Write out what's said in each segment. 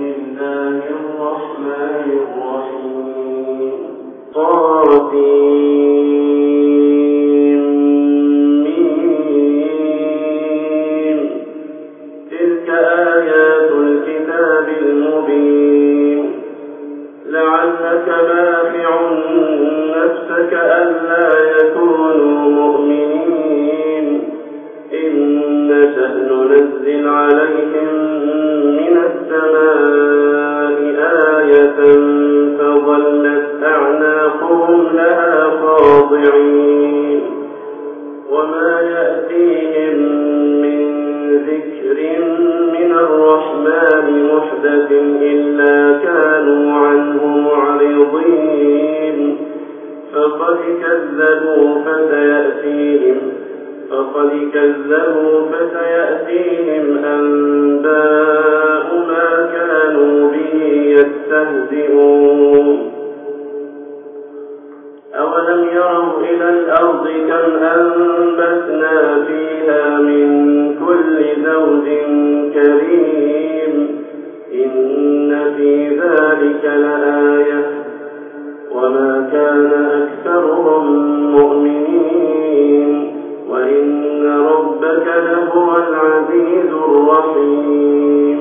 الله الرحمن الرحيم. تلك آيات الكتاب المبين. لعلك باخع نفسك ألا يكونوا مؤمنين إن نشأ ننزل عليهم من السماء آية فظلت أعناقهم لها خاضعين وما يأتيهم من ذكر من الرحمن محدث إلا كانوا عنه معرضين. فقد كذبوا فسيأتيهم أنباء ما كانوا به يستهزئون. أولم يروا إلى الأرض كم أنبتنا فيها من كل زوج كريم إن في ذلك لآية وما كان أكثرهم مؤمنين وإن ربك لهو العزيز الرحيم.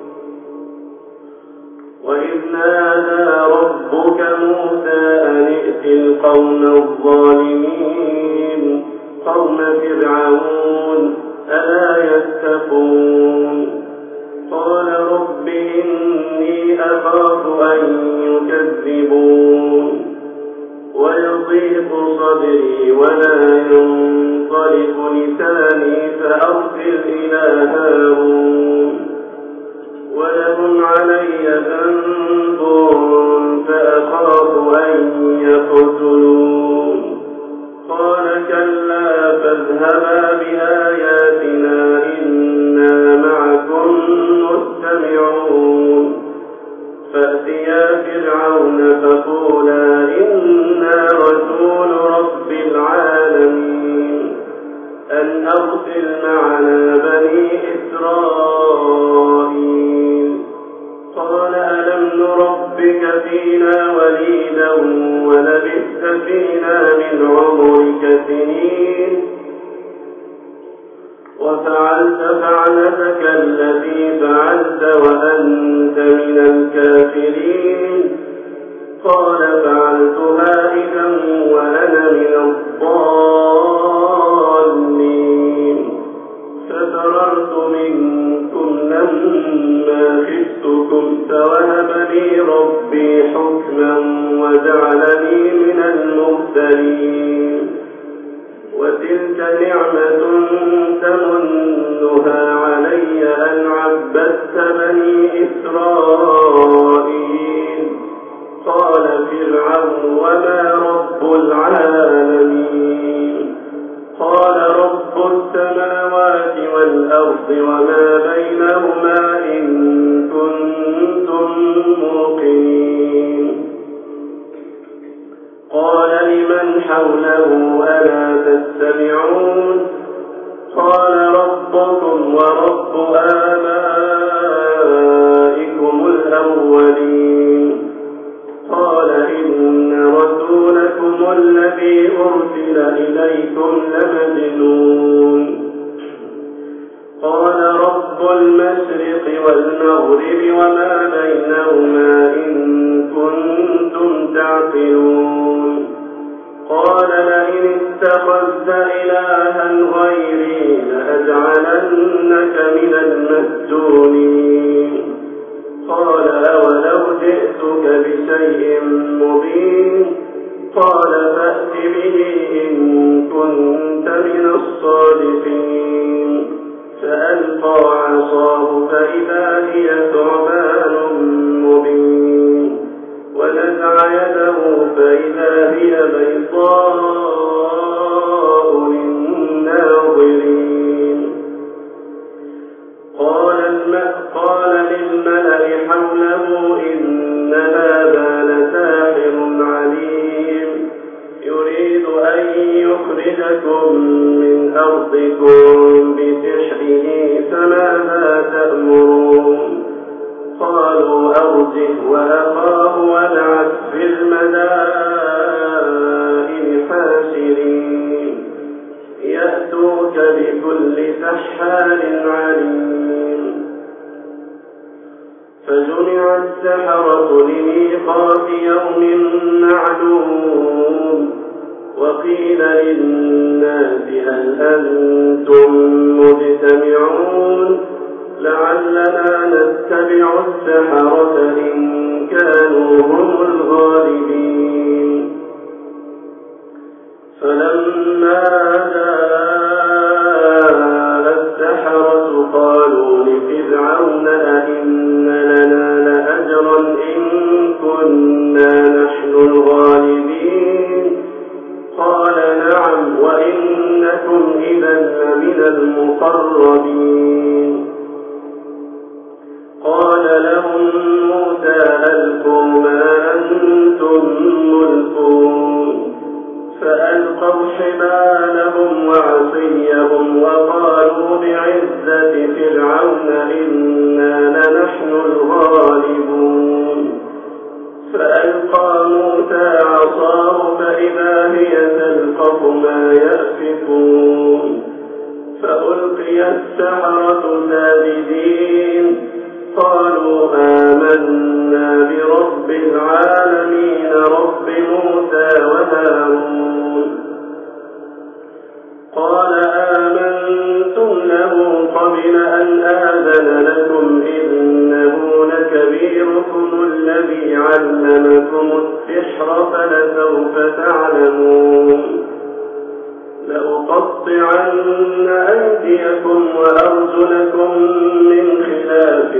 وإذ نادى ربك موسى أن ائت القوم الظالمين قوم فرعون ألا يتقون. قال رب إني أخاف أن يكذبون ويضيق صدري ولا ينطلق لساني فأرسل إلى هارون ولهم علي ذنب فأخاف أن يقتلون. قال كلا فاذهبا بآياتنا إنا معكم مستمعون. فأتيا فرعون فقولا إنا رسول رب العالمين أن أرسل معنا بني إسرائيل. قال ألم نربك فينا وليدا ولبثت فينا من عمرك سنين وفعلت فعلتك التي فعلت وأنت من الكافرين. قال فعلتها إذا وأنا من الضالين. ففررت منكم لما خفتكم فوهب لي ربي حكما وجعلني من المرسلين. وتلك نعمة تمنها علي أن عبدت بني إسرائيل. قال فرعون وما رب العالمين. قال رب السماوات والأرض وما بينهما إن كنتم موقنين. قال لمن حوله ألا تستمعون. قال ربكم ورب آبائكم الأولين. قال إن رسولكم الذي أرسل إليكم لمجنون. قال رب المشرق والمغرب وما بينهما إن كنتم تعقلون. قال لئن اتخذت إلها غيري لأجعلنك من المسجونين. قال أولو جئتك بشيء مبين. قال فأت به إن كنت من الصادقين. فألقى عصاه فإذا هي ثعبان مبين ونزع يده فإذا هي بيضاء للناظرين. قال للملأ حوله إن هذا لساحر عليم يريد أن يخرجكم من أرضكم بسحره فماذا تأمرون. قالوا أرجه وأخاه وابعث في المدائن حاشرين يأتوك بكل سحار عليم. فجمع السحرة لميقات يوم معلوم وقيل للناس هل أنتم مجتمعون لعلنا نتبع السحرة إن كانوا هم الغالبين. فلما جاء السحرة قالوا لفرعون أئن لنا لأجرا إن كنا نحن الغالبين قال نعم وإنكم إذا لمن المقربين. قال لهم موسى ألقوا ما أنتم ملقون فألقوا حبالهم وعصيهم وقالوا بعزة فرعون إنا لنحن الغالبون. فألقى موسى عصاه فإذا هي تلقف ما يأفكون فألقي السحرة ساجدين قالوا آمنا برب العالمين رب موسى وهارون. قال آمنتم له قبل أن آذن لكم إنه لكبيركم الذي علمكم السحر فلسوف تعلمون لأقطعن أيديكم وأرجلكم من خلاف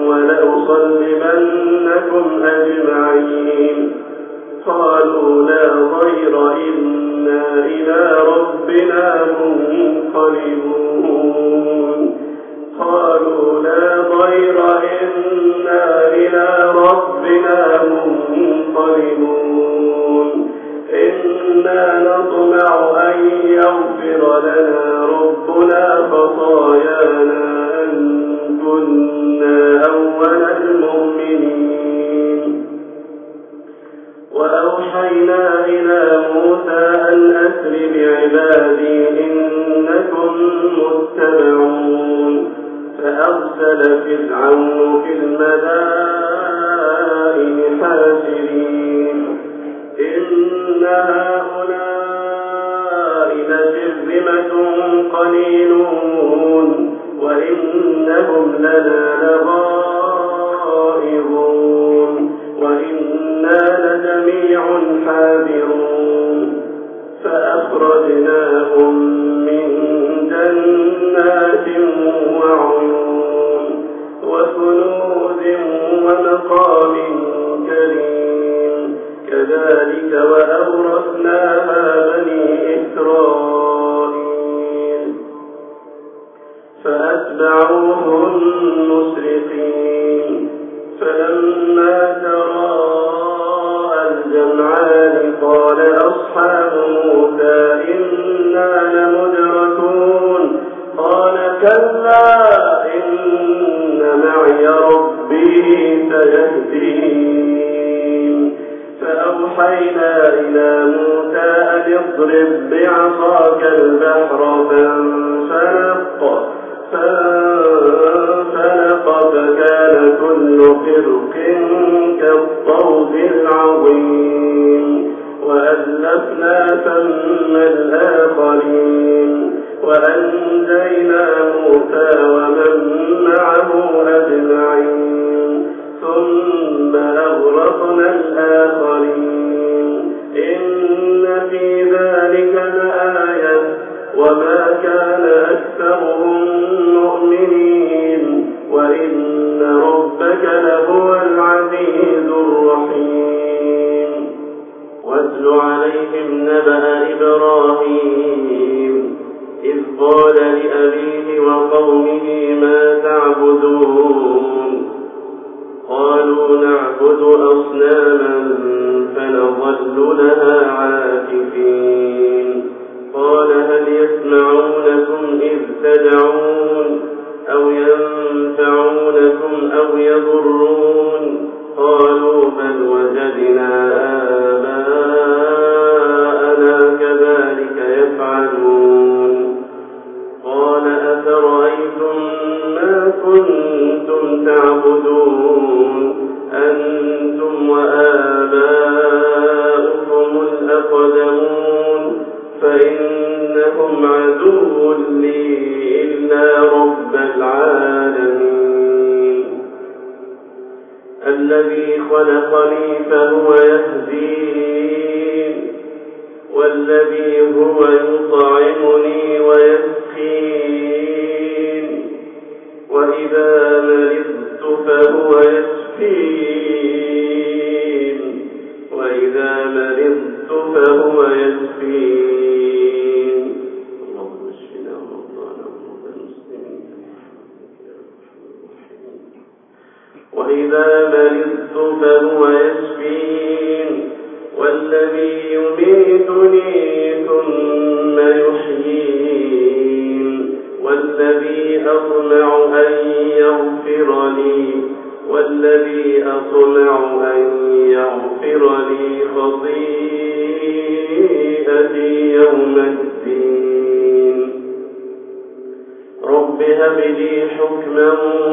ولأصلبنكم أجمعين. قالوا لا ضير إنا إلى ربنا منقلبون. قالوا لا ضير إنا إلى ربنا منقلبون إنا نطمع أن يغفر لنا ربنا خطايانا أن كنا أول المؤمنين. وأوحينا إلى موسى أن أسر بعبادي إنكم متبعون. فأرسل فرعون في المدائن حاشرين إن هؤلاء لشرذمة قليلون وإنهم لنا لغائظون وإنا لجميع حاذرون. فأخرجناهم من جنات وعيون وكنوز ومقام كريم كذلك وأورثناها بني إسرائيل. فأتبعوهم مشرقين فلما تراءى الجمعان قال أصحاب موسى إنا لمدركون قال كلا إن معي ربي سيهدين. فأوحينا إلى موسى أن اضرب بعصاك البحر فانفلق فكان كل فرق كالطود العظيم. وأزلفنا ثم الآخرين وأنجينا موسى ومن معه أجمعين ثم أغرقنا الآخرين. إن في ذلك لآية وما كان أكثرهم مؤمنين وإن ربك لهو العزيز الرحيم. واتل عليهم نبأ إبراهيم إذ قال لأبيه وقومه ما تعبدون قالوا نعبد أصناما فنظل لها عاكفين. قال هل يسمعونكم إذ تدعون أو ينفعونكم أو يضرون تعبدون أنتم وآباؤكم الأقدمون فإنهم عدو لي إلا رب العالمين الذي خلقني فهو يهدين والذي هو يطعمني ويسقين وإذا مرضت فهو يشفين اللهم اشفنا ومرضانا ومرضى المسلمين وإذا مرضت فهو يشفين والذي يميتني ثم يحيين والذي أطمع أن يغفر لي خطيئتي يوم الدين رب هب لي حكما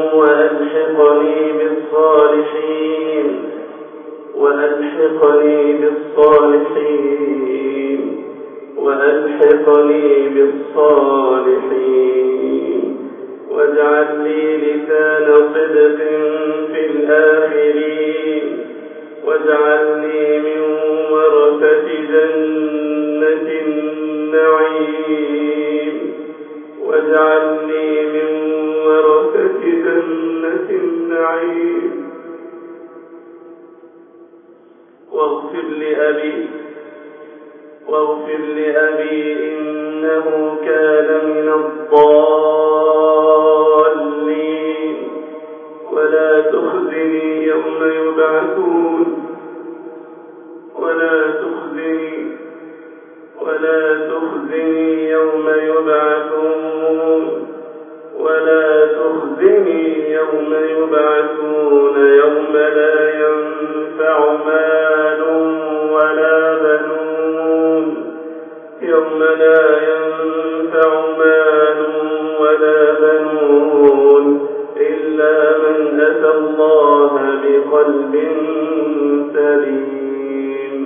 وألحقني بالصالحين واجعل لي لسان صدق في الآخرين واجعلني من ورثة جنة النعيم واغفر لأبي إنه كان من الضالين ولا تخزني يوم يبعثون يوم لا ينفع مال ولا بنون إلا من أتى الله بقلب سليم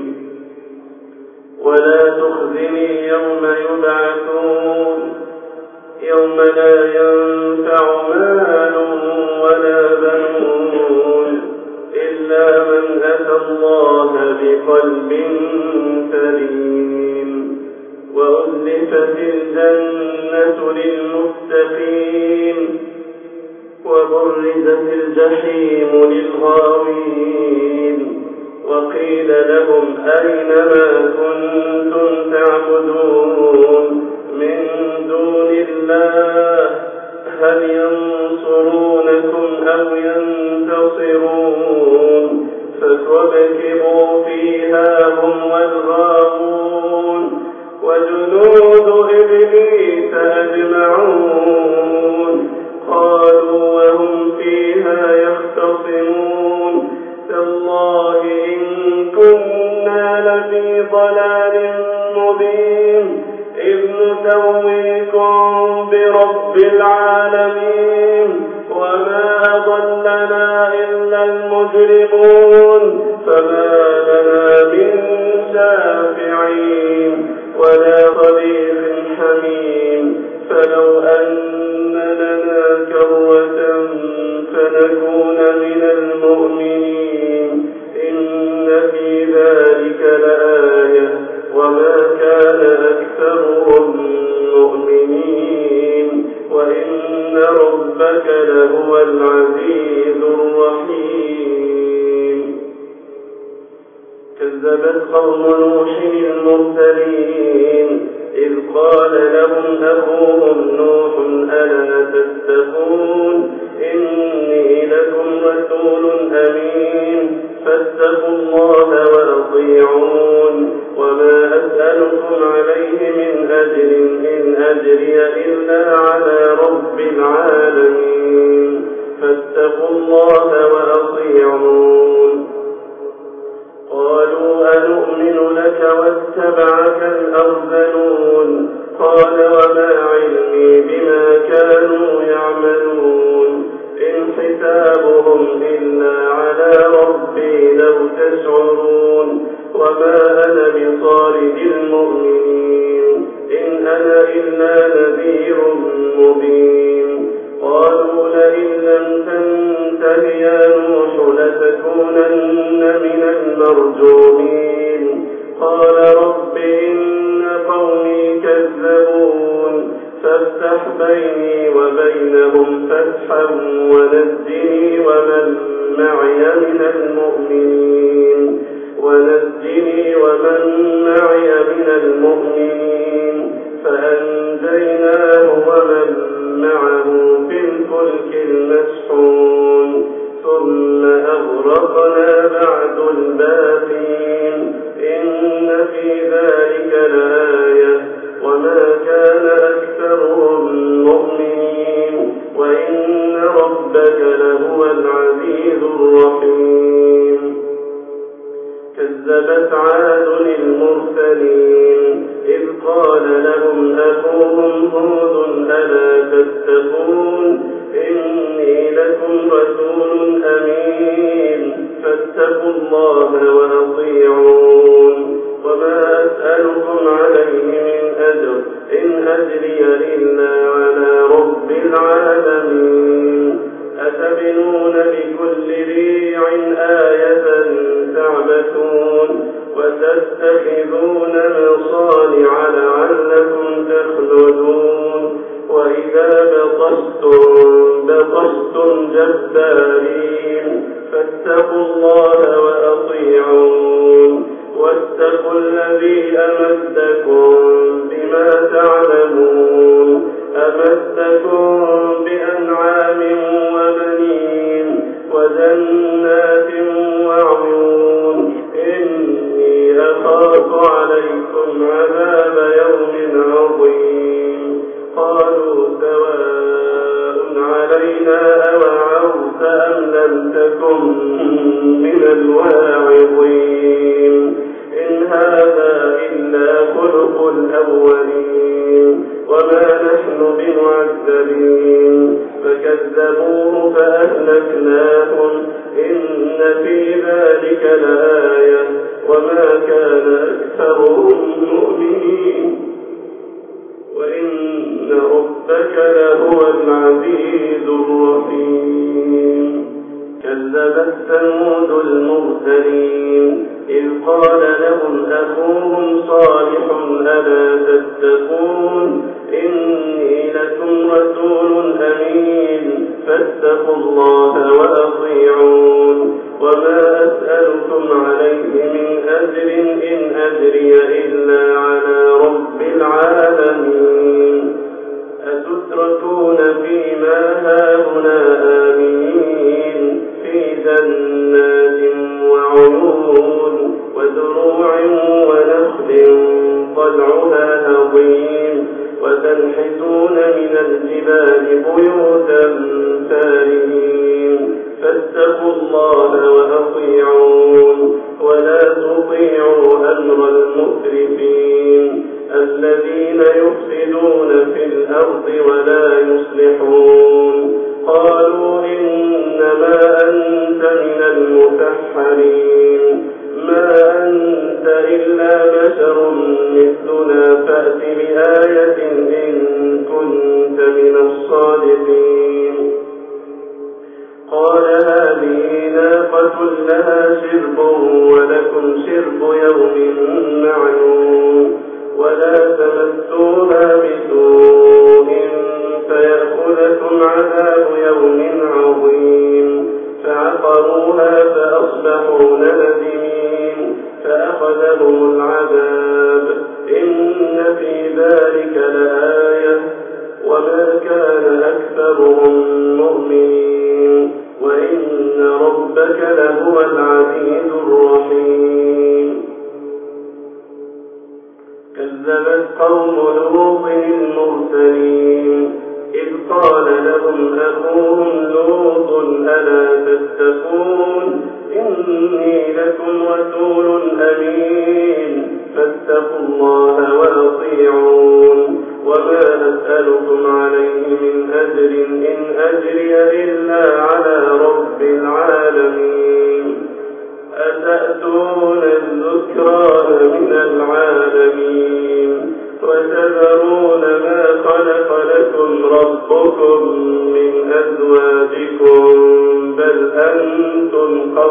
ولا تخزني يوم يبعثون يوم لا ينفع مال ولا بنون إلا من أتى الله بقلب سليم وأزلفت الجنة للمتقين وبرزت الجحيم للغاوين وقيل لهم أين ما كنتم تعبدون من دون الله هل ينصرونكم أو ينتصرون فكبكبوا فيها هم والغاوون وجنود إبليس أجمعون قالوا وهم فيها يختصمون تالله إن كنا لفي ضلال مبين إذ نسويكم برب العالمين وما أضلنا إلا المجرمون فما لنا من شافعين ولا صديق حميم فلو أن لنا كرة فنكون من المؤمنين إن في ذلك لآية وما كان أكثرهم مؤمنين وإن ربك لهو العزيز الرحيم كذبت قوم نوح المرسلين إذ قال لهم أخوهم نوح ألا تتقون إني لكم رسول أمين فاتقوا الله وأطيعون وما أسألكم عليه من أجر إن أجري إلا على رب العالمين فاتقوا الله وأطيعون قالوا أنؤمن لك واتبعك الأرذلون قال وما علمي بما كانوا يعملون إن حسابهم يشعرون وما أنا بطارد المؤمنين إن أنا إلا نذير مبين قالوا لئن لم تنته يا نوح لتكونن من المرجومين قال رب إن قومي كذبون فافتح بيني وبينهم فتحا ونجني ومن معي من المؤمنين فأنجيناه ومن معه في الفلك المشحون ثم أغرقنا بعد الباقين إن في ذلك لآية وما كان أكثرهم مؤمنين وإن ربك لهو العزيز الرحيم كذبت عاد المرسلين إذ قال لهم أخوهم هود ألا تتقون إني لكم رسول أمين فاتقوا الله وأطيعون وما أسألكم عليه من أجر إن أجري إلا على رب العالمين أتبنون بكل ريع آية تعبثون وتتخذون مصانع لعلكم تخلدون وإذا بطشتم جبارين فاتقوا الله وأطيعون واتقوا الذي أمدكم بما تعلمون أمدكم بأنعام وبنين وجنات وعيون إني أخاف عليكم عذاب يوم عظيم قالوا سواء علينا أوعظت أم لم تكن من الواعظين إن هذا إلا خلق الأولين وما نحن بمعذبين فكذبوه فأهلكناهم إن في ذلك لآية وما كان أكثرهم مؤمنين وإن ربك لهو العزيز الرحيم كذبت ثمود المرسلين إذ قال لهم أخوهم صالح ألا تتقون إني لكم رسول أمين فاتقوا الله وأطيعون وما أسألكم عليه من أجر إن أجري إلا على رب العالمين أتتركون فيما هاهنا آمنين في جنات وعيون وزروع ونخل طلعها هضيم وتنحتون من الجبال بيوتا فارهين فاتقوا الله وأطيعون ولا تطيعوا أمر المسرفين الذين يفسدون في الأرض ولا يصلحون قالوا إنما أنت من المسحرين ما أنت إلا بشر مثلنا فأت بآية إن كنت من الصادقين قال هذه ناقة لها شرب ولكم شرب يوم معلوم ولا تمسوها بسوء فيأخذكم عذاب يوم عظيم فعقروها فأصبحوا نادمين فأخذهم العذاب إن في ذلك لآية وما كان أكثرهم مؤمنين وإن ربك لهو العزيز الرحيم كذبت قوم لوط المرسلين إذ قال لهم أخوهم لوط ألا تتقون إني لكم رسول أمين فاتقوا الله وأطيعون وما أسألكم عليه من أجر إن أجري إلا على رب العالمين أتأتون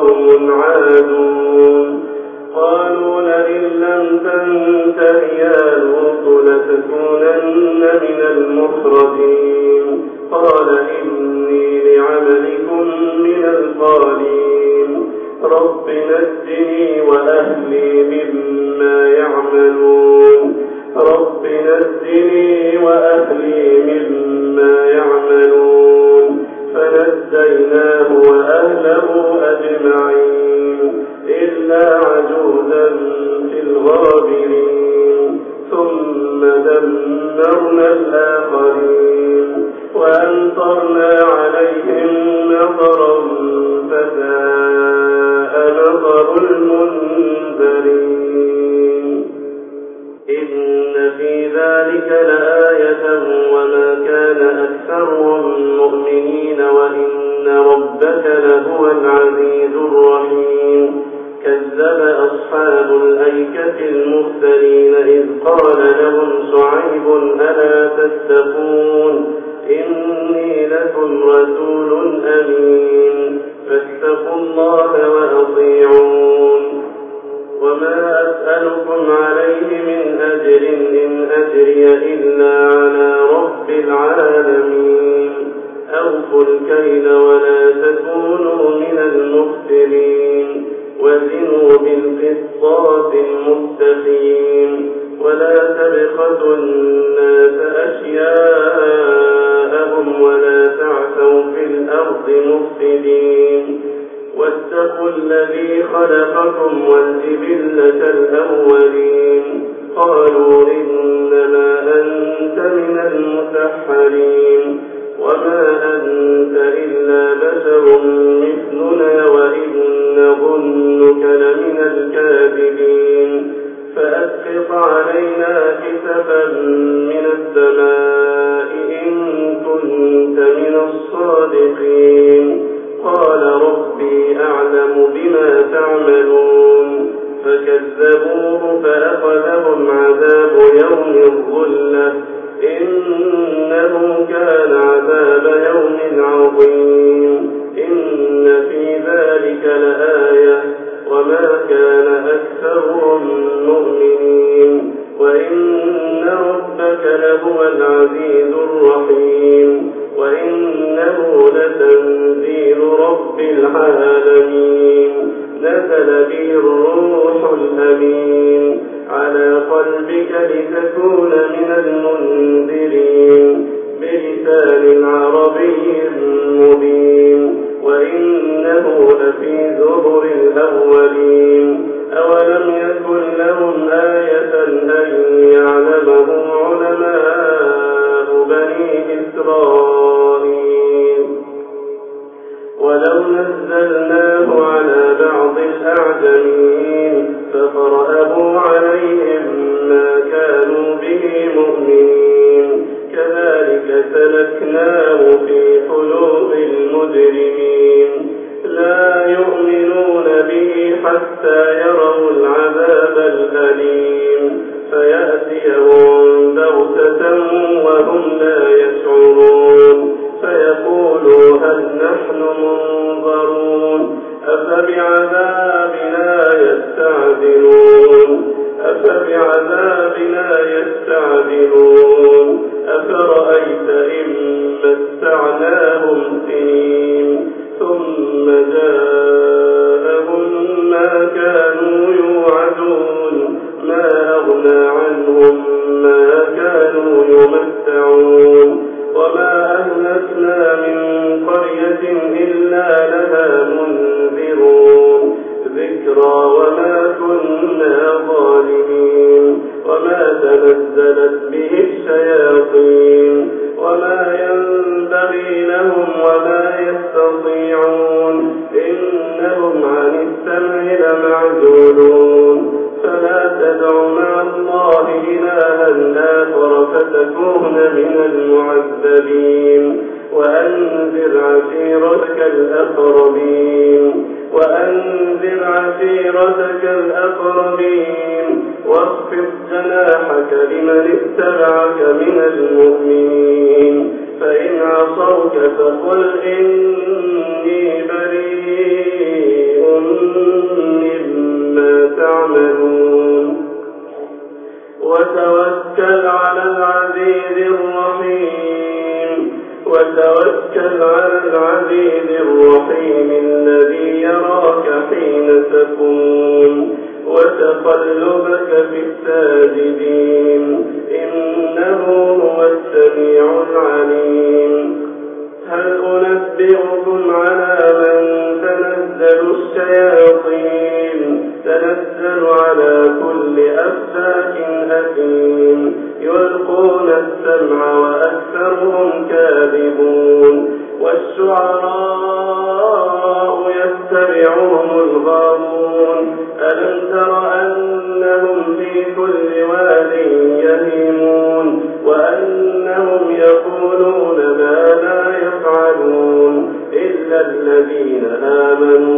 قوم عادون قالوا لئن لم تنته يا لوط لتكونن من المخرجين قال إني لعملكم من القالين رب نجني وأهلي مما يعملون رب نجني وأهلي مما يعملون فنجيناه وأهله أجمعين إلا عجوزا في الغابرين ثم دمرنا الآخرين وأمطرنا عليهم مطرا فساء مطر المنذرين إن في ذلك لآية وما كان أكثرهم مؤمنين وإن ربك لهو العزيز الرحيم كذب أصحاب الأيكة المرسلين إذ قال لهم شعيب ألا تتقون إني لكم رسول أمين فاتقوا الله وأطيعون وما أسألكم عليه من أجر إن أجري إلا على رب العالمين أوفوا الكيل ولا تكونوا من المخسرين وزنوا بالقسطاس المستقيم ولا تبخسوا الناس أشياءهم ولا تعثوا في الأرض مفسدين واتقوا الذي خلقكم والجبلة الأولين قالوا إنما أنت من المسحرين وما أنت إلا بشر مثلنا وإن نظنك لمن الكاذبين فأسقط علينا كسفا من السماء إن كنت من الصادقين قال ربي أعلم بما تعملون فكذبوه فأخذهم عذاب يوم الظلة إنه كان عذاب يوم عظيم إن في ذلك لآية وما كان أكثرهم مؤمنين وإن ربك لهو العزيز الرحيم وإنه لتنزيل رب العالمين نزل به الروح الأمين على قلبك لتكون من المنذرين بلسان عربي مبين وإنه لفي زبر الأولين أولم يكن لهم آية أن يعلمه علماء بني إسرائيل ولو نزلناه على بعض الأعجمين فقرأه عليهم ما كانوا به مؤمنين كذلك سلكناه في قلوب المجرمين لا يؤمنون به حتى يروا العذاب الأليم فيأتيهم بغتة وهم لا يشعرون فيقولوا هل نحن منظرون أفبعذابنا يستعجلون أفرأيت إن متعناهم سنين ثم جاءهم ما كانوا يوعدون ما أغنى عنهم ما كانوا يمتعون وما أهلكنا من قرية إلا لها منذرون ذكرى وما كنا ظالمين وما تنزلت به الشياطين وما ينبغي لهم وما يستطيعون إنهم عن السمع لمعزولون فلا تدع مع الله إلها آخر فتكون من المعذبين وأنذر عشيرتك الأقربين واخفض جناحك لمن اتبعك من المؤمنين فإن عصوك فقل إني بريء حين تقوم وتقلبك في الساجدين إنه هو السميع العليم هل أنبئكم على من تنزل الشياطين تنزل على كل أفاك أثيم يلقون السمع وأكثرهم كاذبون والشعراء يتبعهم الغاوون ألم تر أنهم في كل واد يهيمون وأنهم يقولون ما لا يفعلون إلا الذين آمنوا